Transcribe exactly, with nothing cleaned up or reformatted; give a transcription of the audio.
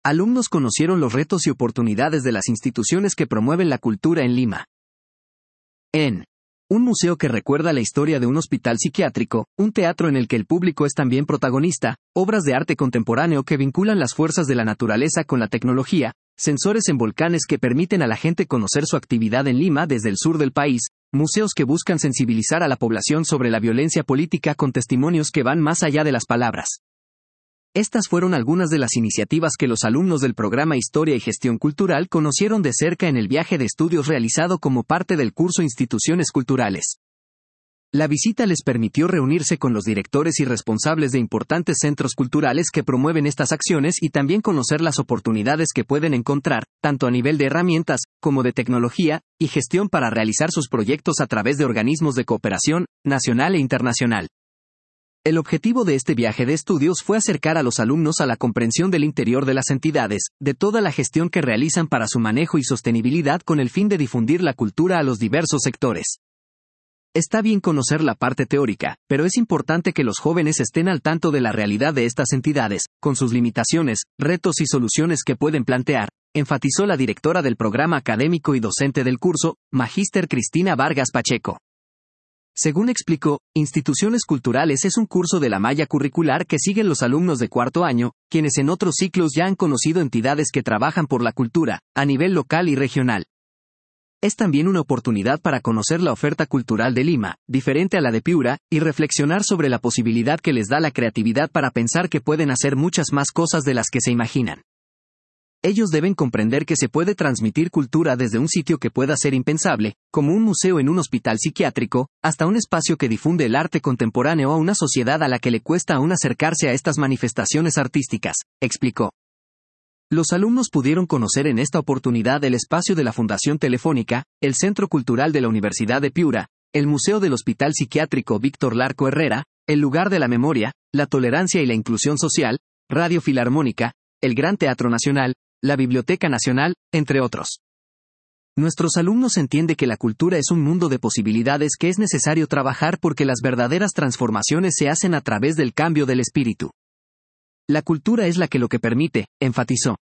alumnos conocieron los retos y oportunidades de las instituciones que promueven la cultura en Lima. En un museo que recuerda la historia de un hospital psiquiátrico, un teatro en el que el público es también protagonista, obras de arte contemporáneo que vinculan las fuerzas de la naturaleza con la tecnología, sensores en volcanes que permiten a la gente conocer su actividad en Lima desde el sur del país, museos que buscan sensibilizar a la población sobre la violencia política con testimonios que van más allá de las palabras. Estas fueron algunas de las iniciativas que los alumnos del programa Historia y Gestión Cultural conocieron de cerca en el viaje de estudios realizado como parte del curso Instituciones Culturales. La visita les permitió reunirse con los directores y responsables de importantes centros culturales que promueven estas acciones y también conocer las oportunidades que pueden encontrar, tanto a nivel de herramientas, como de tecnología, y gestión para realizar sus proyectos a través de organismos de cooperación, nacional e internacional. El objetivo de este viaje de estudios fue acercar a los alumnos a la comprensión del interior de las entidades, de toda la gestión que realizan para su manejo y sostenibilidad con el fin de difundir la cultura a los diversos sectores. Está bien conocer la parte teórica, pero es importante que los jóvenes estén al tanto de la realidad de estas entidades, con sus limitaciones, retos y soluciones que pueden plantear, enfatizó la directora del programa académico y docente del curso, Magíster Cristina Vargas Pacheco. Según explicó, Instituciones Culturales es un curso de la malla curricular que siguen los alumnos de cuarto año, quienes en otros ciclos ya han conocido entidades que trabajan por la cultura, a nivel local y regional. Es también una oportunidad para conocer la oferta cultural de Lima, diferente a la de Piura, y reflexionar sobre la posibilidad que les da la creatividad para pensar que pueden hacer muchas más cosas de las que se imaginan. Ellos deben comprender que se puede transmitir cultura desde un sitio que pueda ser impensable, como un museo en un hospital psiquiátrico, hasta un espacio que difunde el arte contemporáneo a una sociedad a la que le cuesta aún acercarse a estas manifestaciones artísticas, explicó. Los alumnos pudieron conocer en esta oportunidad el espacio de la Fundación Telefónica, el Centro Cultural de la Universidad de Piura, el Museo del Hospital Psiquiátrico Víctor Larco Herrera, el Lugar de la Memoria, la Tolerancia y la Inclusión Social, Radio Filarmónica, el Gran Teatro Nacional, la Biblioteca Nacional, entre otros. Nuestros alumnos entienden que la cultura es un mundo de posibilidades que es necesario trabajar porque las verdaderas transformaciones se hacen a través del cambio del espíritu. La cultura es la que lo que permite, enfatizó.